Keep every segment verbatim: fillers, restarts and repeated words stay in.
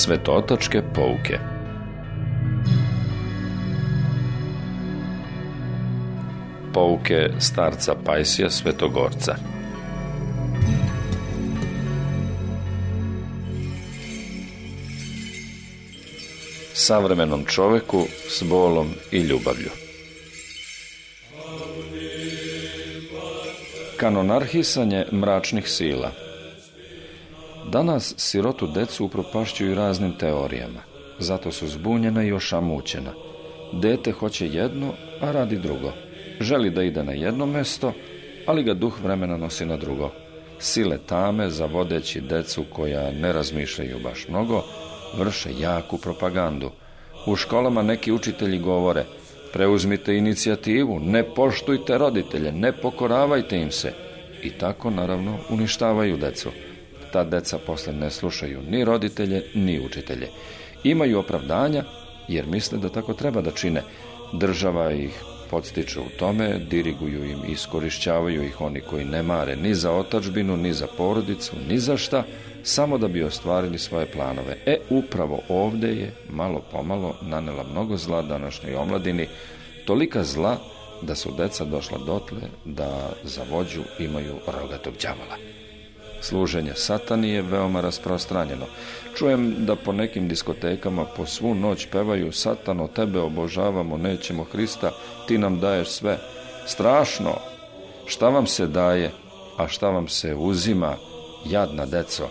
Svetootačke pouke. Pouke starca Pajsija Svetogorca. Savremenom čoveku s bolom i ljubavlju. Kanonarhisanje mračnih sila. Danas sirotu decu upropašćuju raznim teorijama, zato su zbunjena i ošamućena. Dete hoće jedno, a radi drugo. Želi da ide na jedno mesto, ali ga duh vremena nosi na drugo. Sile tame, zavodeći decu koja ne razmišljaju baš mnogo, vrše jaku propagandu. U školama neki učitelji govore: preuzmite inicijativu, ne poštujte roditelje, ne pokoravajte im se. I tako, naravno, uništavaju decu. Ta deca posle ne slušaju ni roditelje, ni učitelje. Imaju opravdanja, jer misle da tako treba da čine. Država ih podstiče u tome, diriguju im i iskorišćavaju ih oni koji ne mare ni za otadžbinu, ni za porodicu, ni za šta, samo da bi ostvarili svoje planove. E, upravo ovdje je, malo pomalo, nanela mnogo zla današnjoj omladini, tolika zla da su deca došla dotle da za vođu imaju rogatog đavola. Služenje satani je veoma rasprostranjeno. Čujem da po nekim diskotekama po svu noć pevaju: Satano, tebe obožavamo, nećemo Hrista, ti nam daješ sve. Strašno! Šta vam se daje, a šta vam se uzima, jadna deco?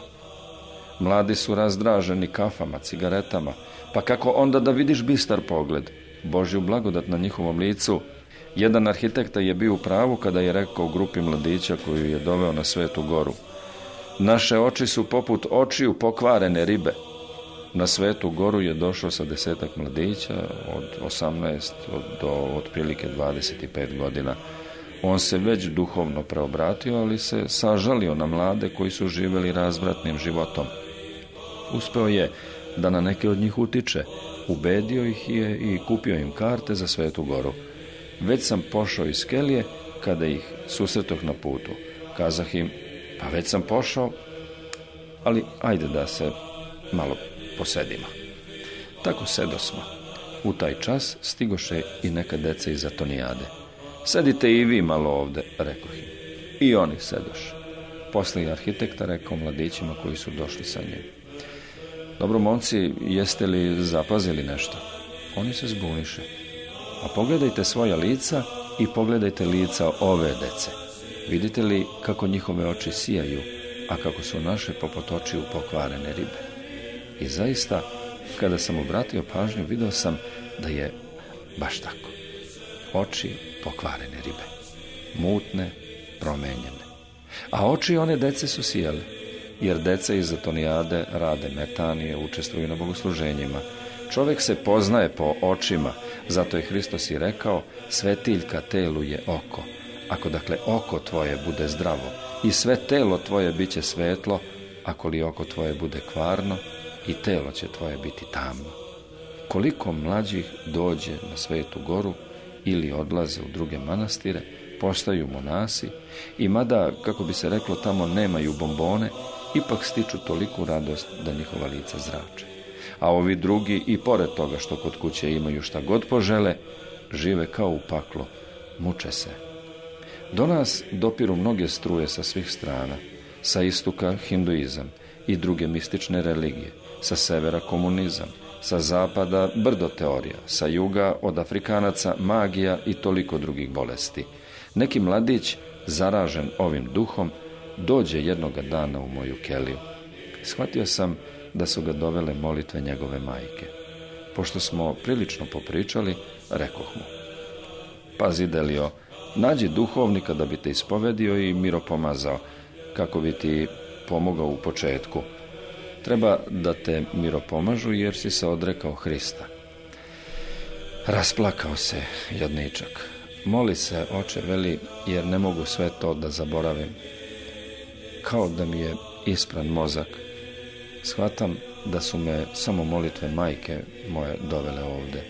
Mladi su razdraženi kafama, cigaretama, pa kako onda da vidiš bistar pogled, Božju blagodat na njihovom licu? Jedan arhitekta je bio u pravu kada je rekao grupi mladića koju je doveo na Svetu Goru: naše oči su poput očiju pokvarene ribe. Na Svetu Goru je došao sa desetak mladića od osamnaest do otprilike dvadeset pet godina. On se već duhovno preobratio, ali se sažalio na mlade koji su živjeli razvratnim životom. Uspeo je da na neke od njih utiče, ubedio ih je i kupio im karte za Svetu Goru. Već sam pošao iz kelije kada ih susretoh na putu. Kazah im: pa već sam pošao, ali ajde da se malo posedimo. Tako sedosmo. U taj čas stigoše i neka deca iz Atonijade. Sedite i vi malo ovde, rekoh im. I oni sedoše. Posle je arhitekta rekao mladićima koji su došli sa njim: dobro, momci, jeste li zapazili nešto? Oni se zbuniše. A pogledajte svoja lica i pogledajte lica ove dece. Vidite li kako njihove oči sijaju, a kako su naše poput očiju pokvarene ribe? I zaista, kada sam obratio pažnju, video sam da je baš tako. Oči pokvarene ribe, mutne, promenjene. A oči one dece su sijale, jer deca iz Atonijade rade metanije, učestvuju na bogosluženjima. Čovjek se poznaje po očima, zato je Hristos i rekao: svetiljka telu je oko. Ako dakle oko tvoje bude zdravo i sve telo tvoje bit će svetlo, ako li oko tvoje bude kvarno, i telo će tvoje biti tamno. Koliko mlađih dođe na Svetu Goru ili odlaze u druge manastire, postaju monasi i mada, kako bi se reklo, tamo nemaju bombone, ipak stiču toliku radost da njihova lica zrače. A ovi drugi, i pored toga što kod kuće imaju šta god požele, žive kao u paklu, muče se. Do nas dopiru mnoge struje sa svih strana. Sa istoka hinduizam i druge mistične religije, sa severa komunizam, sa zapada brdo teorija, sa juga od Afrikanaca magija i toliko drugih bolesti. Neki mladić, zaražen ovim duhom, dođe jednoga dana u moju keliju. Shvatio sam da su ga dovele molitve njegove majke. Pošto smo prilično popričali, rekoh mu: pazi, Delio, nađi duhovnika da bi te ispovedio i miropomazao, kako bi ti pomogao u početku. Treba da te miropomažu jer si se odrekao Hrista. Rasplakao se jadničak. Moli se, oče, veli, jer ne mogu sve to da zaboravim. Kao da mi je ispran mozak. Shvatam da su me samo molitve majke moje dovele ovde.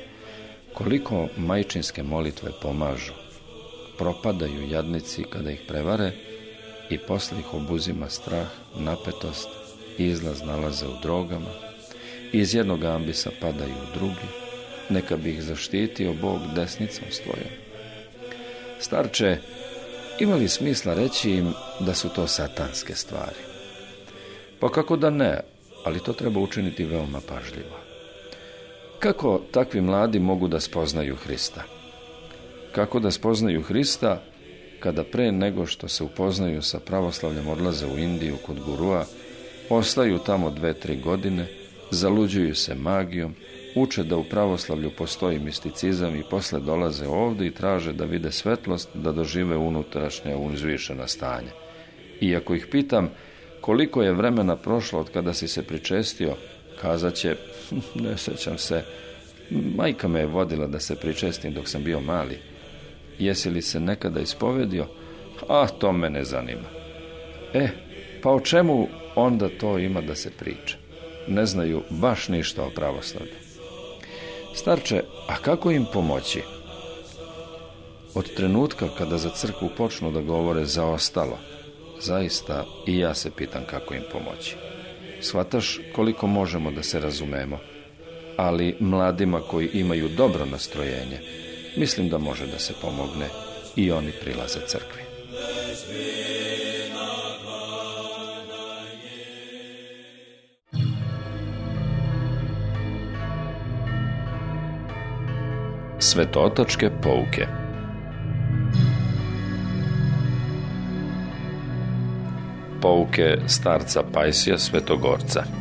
Koliko majčinske molitve pomažu. Propadaju jadnici kada ih prevare i posle ih obuzima strah, napetost, izlaz nalaze u drogama, iz jednog ambisa padaju u drugi, neka bi ih zaštitio Bog desnicom svojom. Starče, ima li smisla reći im da su to satanske stvari? Pa kako da ne, ali to treba učiniti veoma pažljivo. Kako takvi mladi mogu da spoznaju Hrista? Kako da spoznaju Hrista kada pre nego što se upoznaju sa pravoslavljem odlaze u Indiju kod gurua, ostaju tamo dve, tri godine, zaluđuju se magijom, uče da u pravoslavlju postoji misticizam i posle dolaze ovdje i traže da vide svetlost, da dožive unutrašnje uzvišena stanje. I ako ih pitam koliko je vremena prošlo od kada si se pričestio, kazat će, ne sjećam se, majka me je vodila da se pričestim dok sam bio mali. Jesi li se nekada ispovedio? A to me ne zanima. E, pa o čemu onda to ima da se priča? Ne znaju baš ništa o pravoslavlju. Starče, a kako im pomoći? Od trenutka kada za crkvu počnu da govore zaostalo, zaista i ja se pitam kako im pomoći. Shvataš koliko možemo da se razumemo, ali mladima koji imaju dobro nastrojenje, mislim da može da se pomogne i oni prilaze crkvi. Svetotačke pouke. Pouke starca Pajsija Svetogorca.